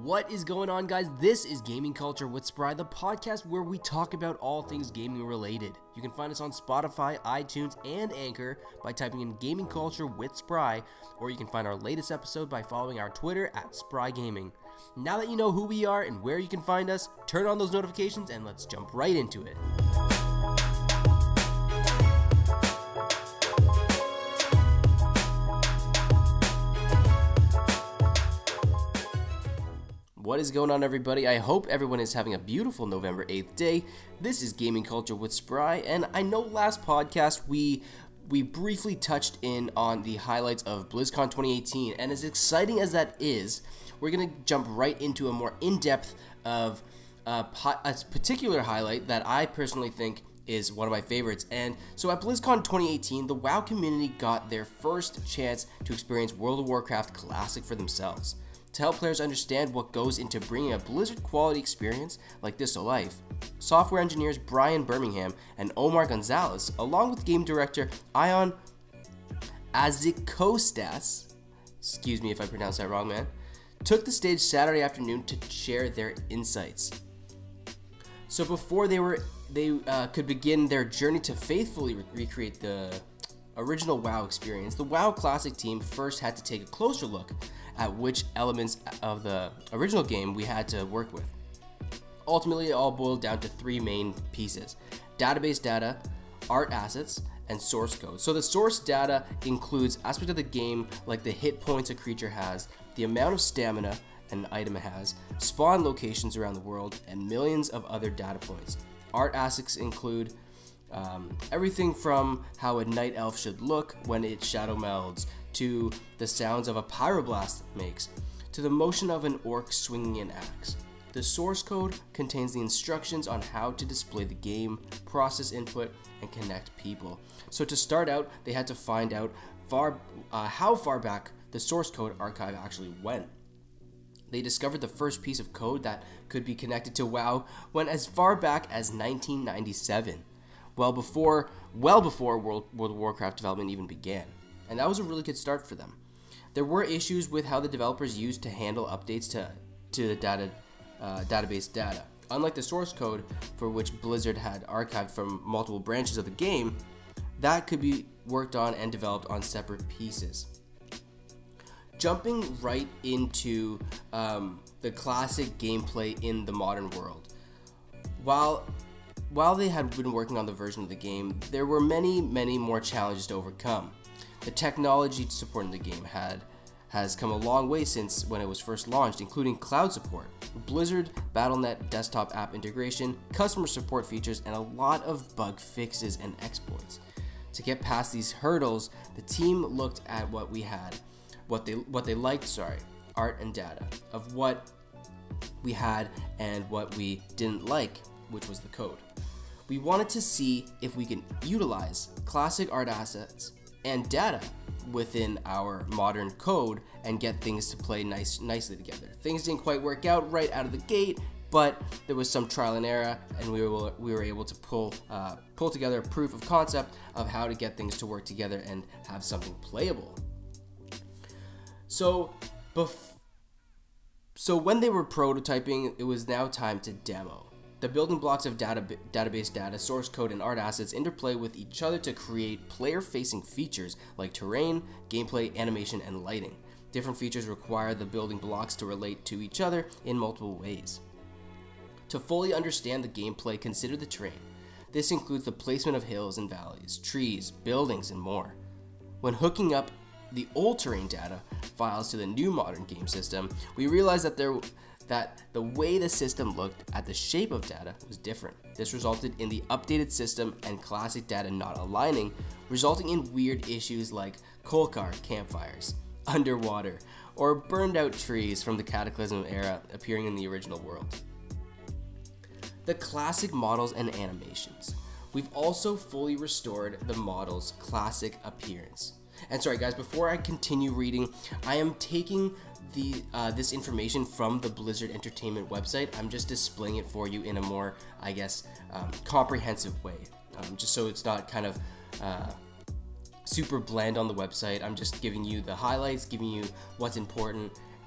What is going on, guys? This is Gaming Culture with Spry, the podcast where we talk about all things gaming related. You can find us on Spotify, iTunes, and Anchor by typing in Gaming Culture with Spry, or you can find our latest episode by following our Twitter at Spry Gaming. Now that you know who we are and where you can find us, turn on those notifications and let's jump right into it. What is going on, everybody? I hope everyone is having a beautiful November 8th day. This is Gaming Culture with Spry, and I know last podcast we briefly touched in on the highlights of BlizzCon 2018, and as exciting as that is, we're going to jump right into a more in-depth of a particular highlight that I personally think is one of my favorites. And so at BlizzCon 2018, the WoW community got their first chance to experience World of Warcraft Classic for themselves. To help players understand what goes into bringing a Blizzard quality experience like this to life, software engineers Brian Birmingham and Omar Gonzalez, along with game director Ion Azikostas, excuse me if I pronounce that wrong, man, took the stage Saturday afternoon to share their insights. So before they could begin their journey to faithfully recreate the original WoW experience, the WoW Classic team first had to take a closer look at which elements of the original game we had to work with. Ultimately, it all boiled down to three main pieces: database data, art assets, and source code. So the source data includes aspects of the game like the hit points a creature has, the amount of stamina an item has, spawn locations around the world, and millions of other data points. Art assets include everything from how a night elf should look when it shadow melds, to the sounds of a pyroblast makes, to the motion of an orc swinging an axe. The source code contains the instructions on how to display the game, process input, and connect people. So to start out, they had to find out how far back the source code archive actually went. They discovered the first piece of code that could be connected to WoW went as far back as 1997, well before World of Warcraft development even began. And that was a really good start for them. There were issues with how the developers used to handle updates to the database data. Unlike the source code, for which Blizzard had archived from multiple branches of the game, that could be worked on and developed on separate pieces. Jumping right into the classic gameplay in the modern world. While they had been working on the version of the game, there were many more challenges to overcome. The technology supporting the game has come a long way since when it was first launched, including cloud support, Blizzard Battle.net desktop app integration, customer support features, and a lot of bug fixes and exploits. To get past these hurdles, the team looked at what they liked, art and data, of what we had and what we didn't like, which was the code. We wanted to see if we can utilize classic art assets and data within our modern code and get things to play nicely together. Things didn't quite work out right out of the gate, but there was some trial and error, and we were able to pull together a proof of concept of how to get things to work together and have something playable. So when they were prototyping, it was now time to demo. The building blocks of database data, source code, and art assets interplay with each other to create player-facing features like terrain, gameplay, animation, and lighting. Different features require the building blocks to relate to each other in multiple ways. To fully understand the gameplay, consider the terrain. This includes the placement of hills and valleys, trees, buildings, and more. When hooking up the old terrain data files to the new modern game system, we realized that the way the system looked at the shape of data was different. This resulted in the updated system and classic data not aligning, resulting in weird issues like Kolkar campfires, underwater, or burned out trees from the Cataclysm era appearing in the original world. The classic models and animations. We've also fully restored the model's classic appearance. And sorry guys, before I continue reading, I am taking this information from the Blizzard Entertainment website. I'm just displaying it for you in a more, comprehensive way, just so it's not kind of super bland on the website. I'm just giving you the highlights, giving you what's important,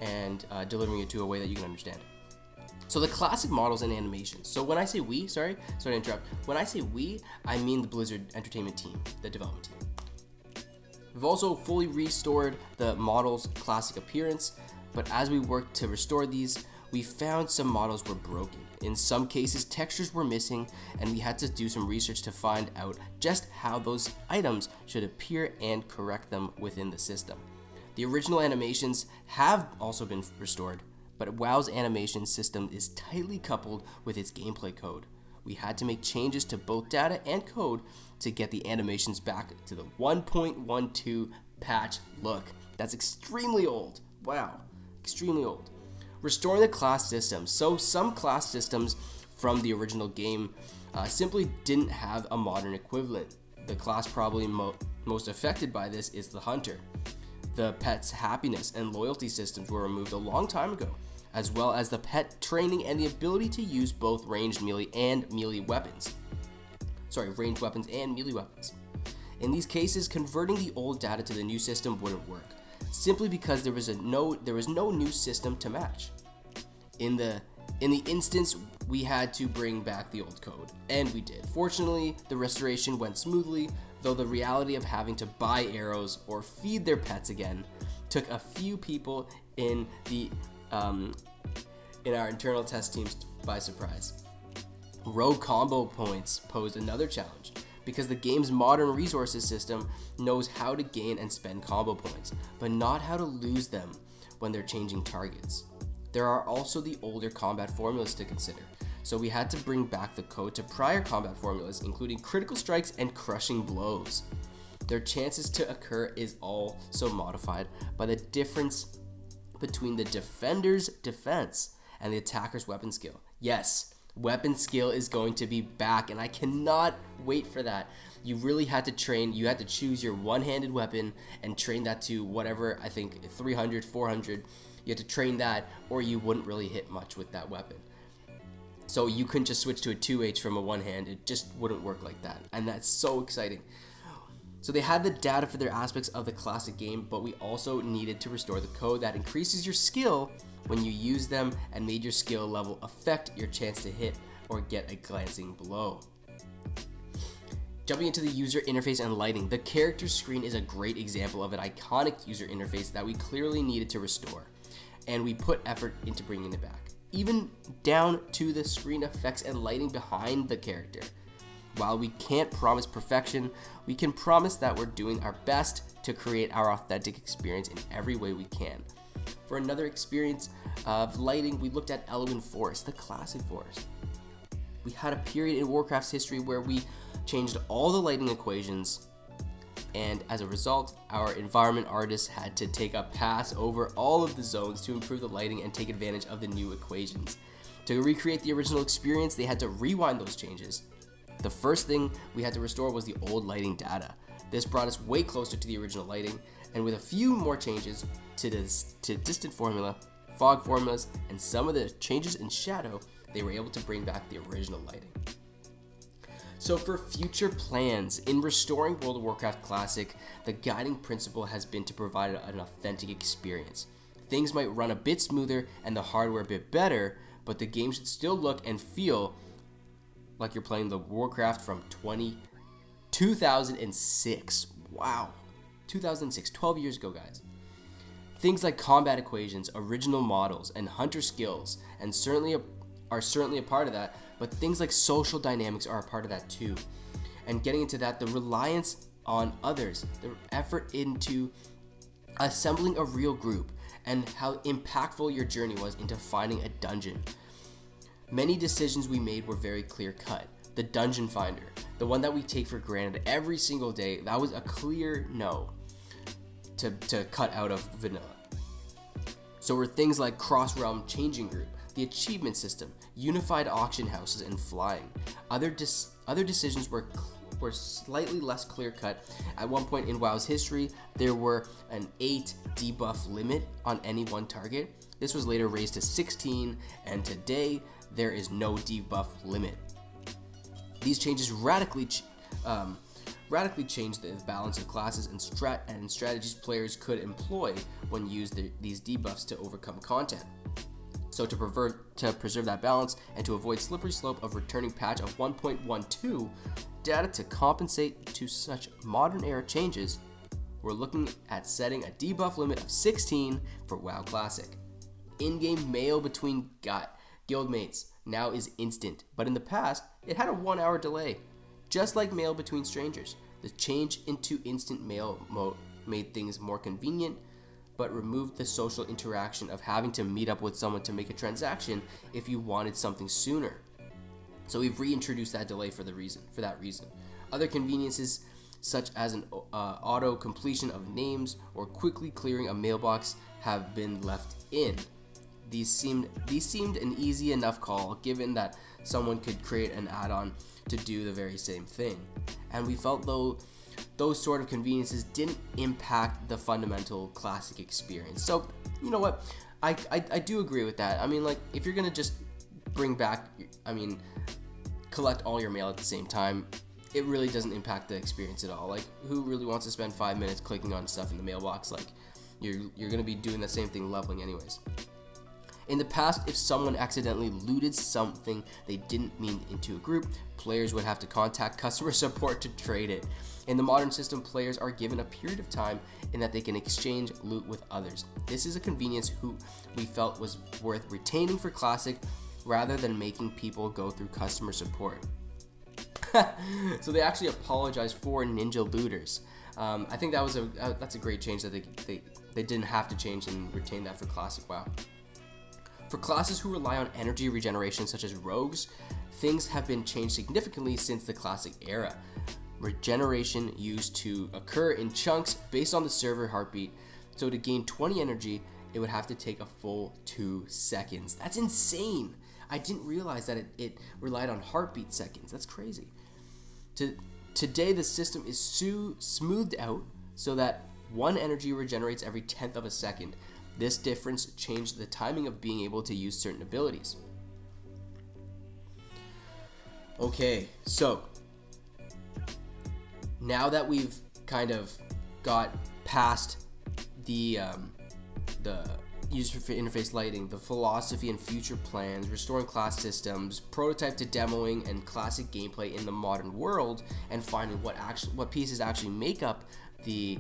and delivering it to a way that you can understand. So the classic models and animations. So when I say we, sorry to interrupt. When I say we, I mean the Blizzard Entertainment team, the development team. We've also fully restored the models' classic appearance, but as we worked to restore these, we found some models were broken. In some cases, textures were missing, and we had to do some research to find out just how those items should appear and correct them within the system. The original animations have also been restored, but WoW's animation system is tightly coupled with its gameplay code. We had to make changes to both data and code to get the animations back to the 1.12 patch look. That's extremely old. Wow, extremely old. Restoring the class systems. So some class systems from the original game simply didn't have a modern equivalent. The class probably most affected by this is the Hunter. The pet's happiness and loyalty systems were removed a long time ago, as well as the pet training and the ability to use both ranged melee and melee weapons. Ranged weapons and melee weapons. In these cases, converting the old data to the new system wouldn't work, simply because there was no new system to match. In the instance, we had to bring back the old code, and we did. Fortunately, the restoration went smoothly, though the reality of having to buy arrows or feed their pets again took a few people in our internal test teams by surprise. Rogue combo points posed another challenge, because the game's modern resources system knows how to gain and spend combo points, but not how to lose them when they're changing targets. There are also the older combat formulas to consider, so we had to bring back the code to prior combat formulas, including critical strikes and crushing blows. Their chances to occur is also modified by the difference between the defender's defense and the attacker's weapon skill. Yes, weapon skill is going to be back, and I cannot wait for that. You really had to train, you had to choose your one-handed weapon and train that to whatever, I think 300, 400. You had to train that, or you wouldn't really hit much with that weapon. So you couldn't just switch to a 2H from a one hand. It just wouldn't work like that, and that's so exciting. So they had the data for their aspects of the classic game, but we also needed to restore the code that increases your skill when you use them and made your skill level affect your chance to hit or get a glancing blow. Jumping into the user interface and lighting, the character screen is a great example of an iconic user interface that we clearly needed to restore, and we put effort into bringing it back, even down to the screen effects and lighting behind the character. While we can't promise perfection, we can promise that we're doing our best to create our authentic experience in every way we can. For another experience of lighting, we looked at Elwynn Forest, the classic forest. We had a period in Warcraft's history where we changed all the lighting equations, and as a result, our environment artists had to take a pass over all of the zones to improve the lighting and take advantage of the new equations. To recreate the original experience, they had to rewind those changes. The first thing we had to restore was the old lighting data. This brought us way closer to the original lighting, and with a few more changes to distant formula, fog formulas, and some of the changes in shadow, they were able to bring back the original lighting. So for future plans, in restoring World of Warcraft Classic, the guiding principle has been to provide an authentic experience. Things might run a bit smoother and the hardware a bit better, but the game should still look and feel like you're playing the Warcraft from 2006. Wow, 2006, 12 years ago, guys. Things like combat equations, original models, and hunter skills, and are certainly a part of that, but things like social dynamics are a part of that too. And getting into that, the reliance on others, the effort into assembling a real group, and how impactful your journey was into finding a dungeon. Many decisions we made were very clear cut. The dungeon finder, the one that we take for granted every single day, that was a clear no to cut out of vanilla. So were things like cross-realm changing group, the achievement system, unified auction houses, and flying. Other decisions were slightly less clear-cut. At one point in WoW's history, there were an 8 debuff limit on any one target. This was later raised to 16, and today there is no debuff limit. These changes radically radically changed the balance of classes and strategies players could employ when using these debuffs to overcome content. So to preserve that balance and to avoid slippery slope of returning patch of 1.12 data to compensate to such modern era changes, we're looking at setting a debuff limit of 16 for WoW Classic. In-game mail between guildmates now is instant, but in the past, it had a 1-hour delay. Just like mail between strangers, the change into instant mail mode made things more convenient, but removed the social interaction of having to meet up with someone to make a transaction if you wanted something sooner. So we've reintroduced that delay for that reason. Other conveniences such as an auto completion of names or quickly clearing a mailbox have been left in. These seemed an easy enough call given that someone could create an add-on to do the very same thing. And we felt though those sort of conveniences didn't impact the fundamental Classic experience. So, you know what? I do agree with that. I mean, like, if you're gonna just bring back, collect all your mail at the same time, it really doesn't impact the experience at all. Like, who really wants to spend 5 minutes clicking on stuff in the mailbox? Like, you're gonna be doing the same thing leveling anyways. In the past, if someone accidentally looted something they didn't mean into a group, players would have to contact customer support to trade it. In the modern system, players are given a period of time in that they can exchange loot with others. This is a convenience we felt was worth retaining for Classic rather than making people go through customer support. So they actually apologized for ninja looters. I think that's a great change that they didn't have to change and retain that for Classic WoW. For classes who rely on energy regeneration such as rogues, things have been changed significantly since the Classic era. Regeneration used to occur in chunks based on the server heartbeat, so to gain 20 energy, it would have to take a full 2 seconds. That's insane! I didn't realize that it relied on heartbeat seconds. That's crazy. Today, the system is smoothed out so that 1 energy regenerates every 10th of a second. This difference changed the timing of being able to use certain abilities. Okay, so now that we've kind of got past the user interface lighting, the philosophy and future plans, restoring class systems, prototype to demoing, and Classic gameplay in the modern world, and finding what pieces actually make up the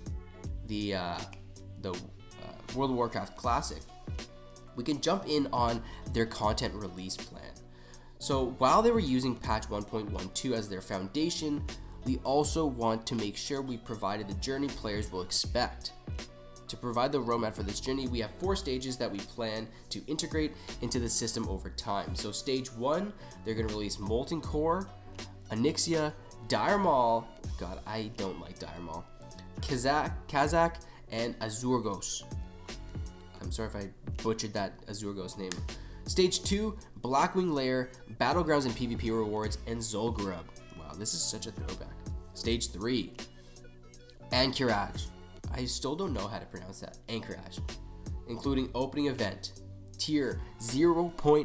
World of Warcraft Classic, we can jump in on their content release plan. So while they were using patch 1.12 as their foundation, we also want to make sure we provided the journey players will expect. To provide the roadmap for this journey, we have 4 stages that we plan to integrate into the system over time. So stage 1, they're going to release Molten Core, Onyxia, Dire Maul, God, I don't like Dire Maul, Kazakh, and Azurgos. I'm sorry if I butchered that Azurgos name. Stage 2, Blackwing Lair, Battlegrounds and PvP rewards, and Zul'Gurub. Wow, this is such a throwback. Stage 3, Anchorage. I still don't know how to pronounce that. Anchorage. Including opening event. Tier 0.5.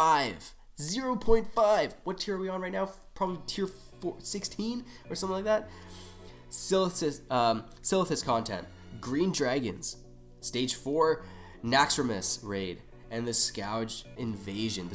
0.5. What tier are we on right now? Probably tier 16 or something like that. Silithus content. Green Dragons. Stage 4, Naxxramas raid, and the Scourge Invasion.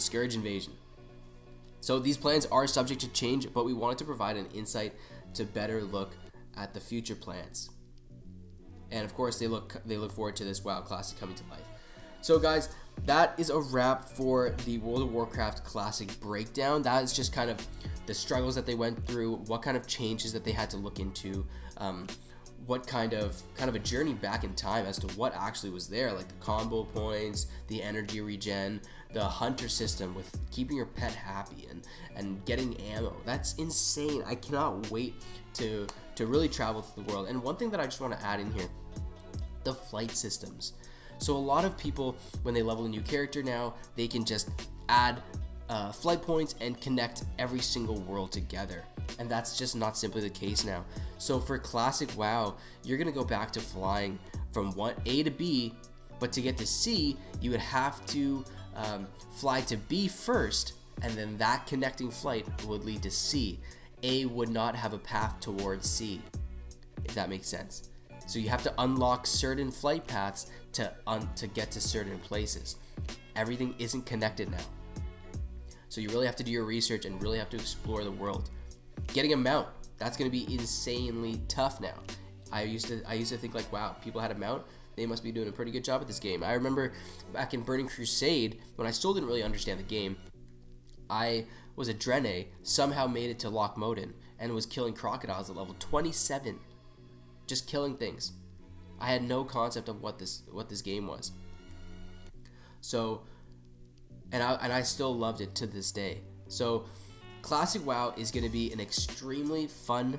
So these plans are subject to change, but we wanted to provide an insight to better look at the future plans. And of course, they look forward to this WoW Classic coming to life. So guys, that is a wrap for the World of Warcraft Classic breakdown. That is just kind of the struggles that they went through, what kind of changes that they had to look into, what kind of a journey back in time as to what actually was there, like the combo points, the energy regen, the hunter system with keeping your pet happy and getting ammo. That's insane. I cannot wait to really travel through the world. And one thing that I just want to add in here, the flight systems. So a lot of people, when they level a new character now, they can just add flight points and connect every single world together. And that's just not simply the case now. So for Classic WoW, you're gonna go back to flying from A to B, but to get to C, you would have to fly to B first, and then that connecting flight would lead to C. A would not have a path towards C, if that makes sense. So you have to unlock certain flight paths to get to certain places. Everything isn't connected now. So you really have to do your research and really have to explore the world. Getting a mount, that's going to be insanely tough now. I used to think like, wow, people had a mount, they must be doing a pretty good job at this game. I remember back in Burning Crusade, when I still didn't really understand the game, I was a Drene, somehow made it to Lochmoden, and was killing crocodiles at level 27. Just killing things. I had no concept of what this game was. So, and I still loved it to this day. So, Classic WoW is going to be an extremely fun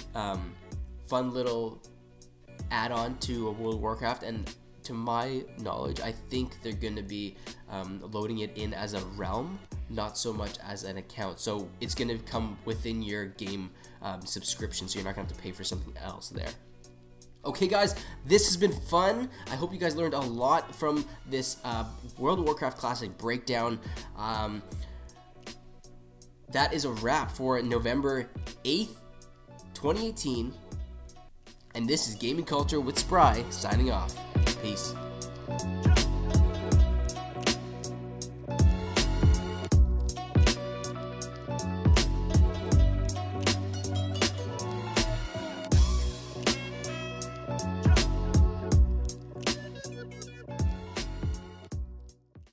little add-on to World of Warcraft, and to my knowledge, I think they're going to be loading it in as a realm, not so much as an account. So it's going to come within your game subscription, so you're not going to have to pay for something else there. Okay guys, this has been fun. I hope you guys learned a lot from this World of Warcraft Classic breakdown. That is a wrap for November 8th, 2018. And this is Gaming Culture with Spry signing off. Peace.